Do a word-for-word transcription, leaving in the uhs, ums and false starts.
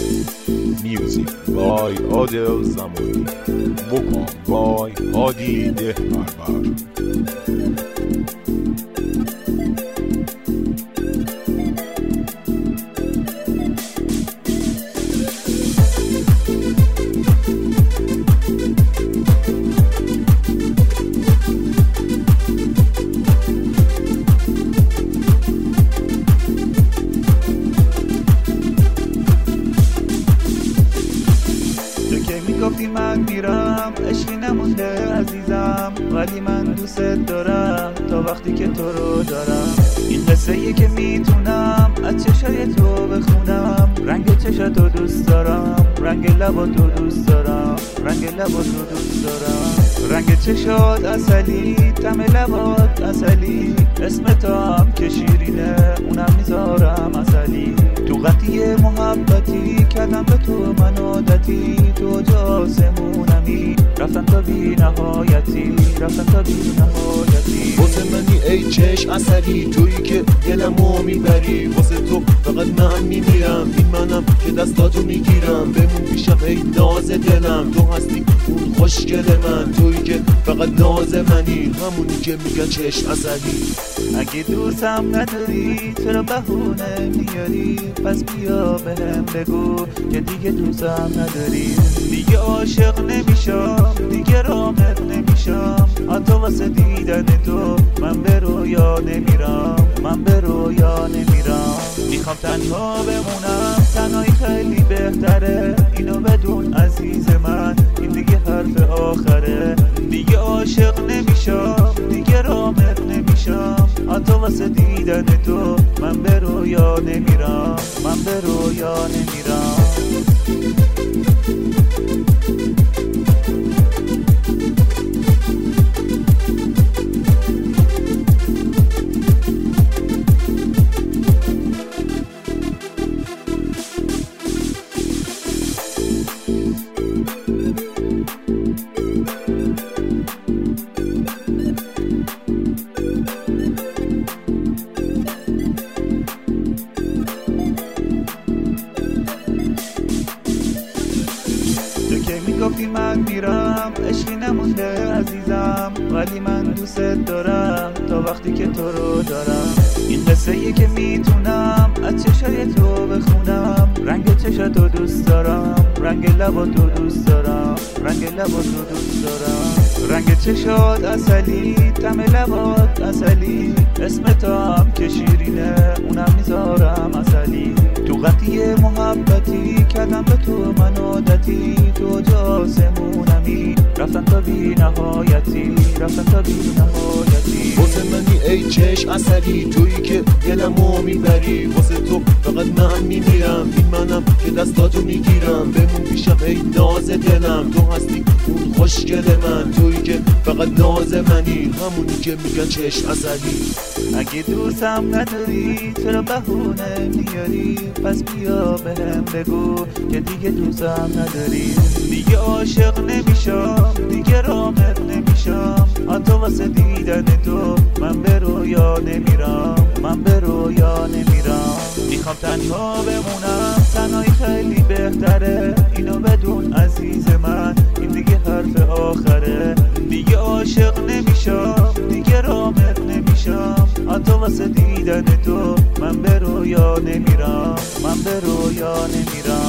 Music by Adel Zamani. Vocal by Hadi Dehbarbar. گفتی من میرم عشقی نمونده عزیزم، ولی من دوست دارم تا وقتی که تو رو دارم. این قصه یه که میتونم از چشای تو بخونم، رنگ چشاتو دوست دارم، رنگ لباتو دوست دارم، رنگ لباتو دوست دارم. رنگ چشات اصلی، طعم لبات اصلی، اسم تو هم که شیرینه اونم میذارم اصلی. تو قطعی محبتی کردم به تو من عادتی، تو جاسمونمی رفتن تا بی نهایتی، رفتن تا بی نهایتی. واسه منی ای چشم اصلی، تویی که دلمو میبری، واسه تو فقط من میمیرم، این منم که دستاتو میگیرم. بمون پیشم ای ناز دلم، تو هستی اون خوشگل من، تویی که فقط ناز منی، همونی که میگن چشم اصلی. اگه دوستم نداری چرا بهونه میاری؟ پس بیا بهم بگو که دیگه دوستم نداری. دیگه عاشق نمیشم، دیگه رامت نمیشم، حتی واسه دیدن تو من به رویا نمیرم، من به رویا نمیرم. میخوام تنها بمونم، تنهایی خیلی بهتره، اینو بدون عزیز من، این دیگه حرف آخره. دیگه عاشق نمیشم، دیگه رامت نمیشم، حتی واسه دیدن تو من به رویا نمیرم، من به رویا نمیرم. گفتی من میرم عشقی نمونده عزیزم، ولی من دوست دارم تا وقتی که تو رو دارم. این قصه یه که میتونم از چشای تو بخونم، رنگ چشاتو دوست دارم، رنگ لباتو دوست دارم، رنگ لباتو دوست دارم. رنگ چشات اصلی، طعم لبات اصلی، اسم تو هم که شیرینه اونم میذارم اصلی. تو قطعی محبتی کردم به تو من عادتی، تو جاسمونمی رفتن تا بی نهایتی، رفتن تا بی نهایتی. واسه منی ای چشم اصلی، تویی که دلمو میبری، واسه تو فقط من میمیرم، این منم که دستاتو میگیرم. بمون پیشم ای ناز دلم، تو هستی اون خوشگل من، تویی که فقط ناز منی، همونی که میگن چشم اصلی. اگه دوستم نداری چرا بهونه میاری؟ پس بیا بهم بگو که دیگه دوستم نداری. دیگه عاشق نمیشم، دیگه رامت نمیشم، حتی واسه دیدن تو من به رویا نمیرم، من به رویا نمیرم. میخوام تنها بمونم، تنهایی خیلی بهتره، اینو بدون عزیز من، این دیگه حرف آخره. دیگه عاشق نمیشم، دیگه رامت نمیشم، حتی واسه دیدن تو من به رویا نمیرم، من به رویا نمیرم.